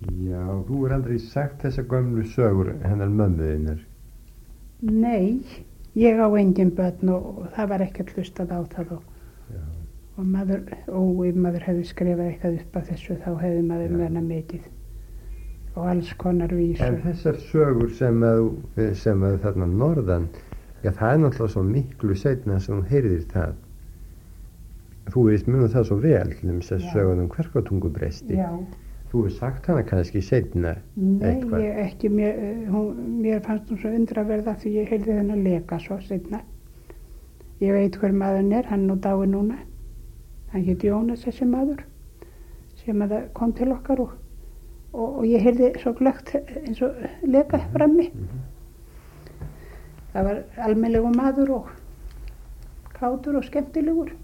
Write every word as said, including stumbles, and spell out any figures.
Já, þú er aldrei sagt þessa gömlu sögur hennar mömmu þinnar. Nei, ég á engin börn og, og það var ekkert hlustað á það og, og maður, og ef maður hefði skrifað eitthvað upp af þessu þá hefði maður mörna mikið og alls konar vísur. En þessar sögur sem að, sem að þarna norðan, já það er náttúrulega svo miklu seinna sem hún heyrðir það. Þú veist mjög það svo vel, þess að sögum um Kverkatungubresti. Já. Þú hefur sagt hana kannski seinna eitthvað? Nei, ég ekki, mér, hún, mér fannst hún svo undraverða því ég heyrði hennar leka svo seinna. Ég veit hver maðurinn er, hann er nú dáinn núna. Hann hét Jónas þessi maður sem að kom til okkar og, og, og ég heyrði svo glöggt eins og leka frammi. Mm-hmm. Það var almennlegu maður og kátur og skemmtilegur.